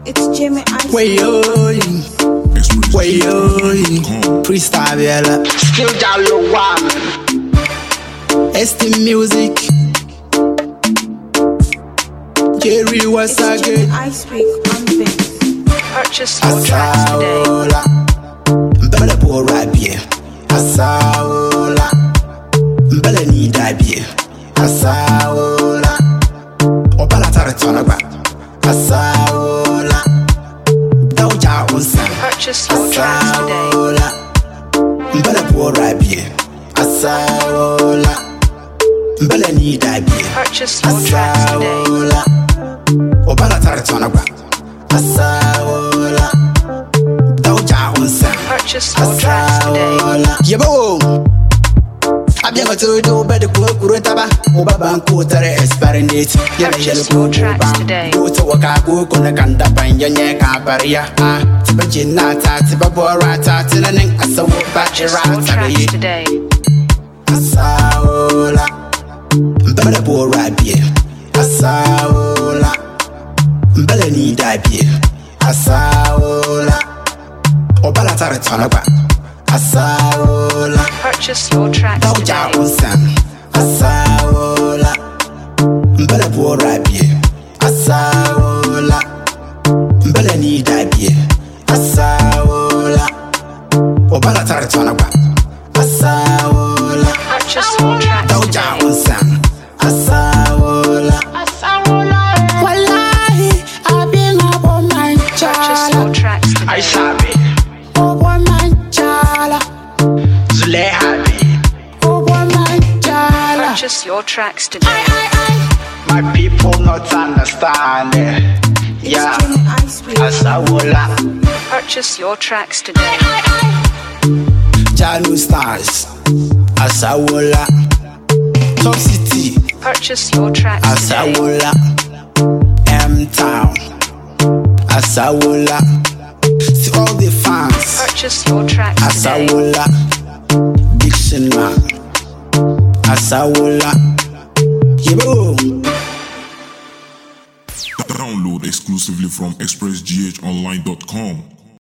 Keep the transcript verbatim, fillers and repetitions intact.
It's Jimmy Ice. Way yo, way yo, freestyle Bella. Still down low one. S T music. Jerry was a good. I speak on this. Purchase your tracks today. Bella boy right here. Asaola. Bella need that beer. Asaola. Obala taratona ba. Asaola. Dauja unsa. Purchase your tracks today. Bella boy right here. Asaola. Bella need that beer. Purchase your tracks today. Obala taratona ba. Asaola. Dauja unsa. Purchase your tracks today. Yabo. Abbiamo tutto per qualcuno taba. Oba banco tare esperindate. Purchase your tracks today. Uto wakaku kuna kanda banya nyeka baria. Ah, tiba jinata, tiba borata, tilaning asawo Purchase your tracks bachirata. today. Asaola. Mbele bora bie. Asaola. Mbele ni da bie. Asaola. Obala tare tonaba. Asaola. Purchase your tracks Dauja today. unsan. Asaola. Mbele bora bie. Asaola. Mbele ni da bie. Asaola. Obala tare tonaba. Asaola. Purchase your tracks Dauja today. unsan. Asaola. Wallahi, I've been up on my Purchase chala. your tracks I today. sabi. Up on my chala. Zule happy. Up on my chala. Purchase your tracks today. My people not understand it. It's Yeah. Jimmy I speak. Asawola. Purchase your tracks today. Janu stars. Asawola. Top City. Purchase your tracks today. Asawola. M Town. Asawola. See all the fans. Purchase your tracks today. Asawola. Diction man. Asawola. Yebo. Download exclusively from express g h online dot com.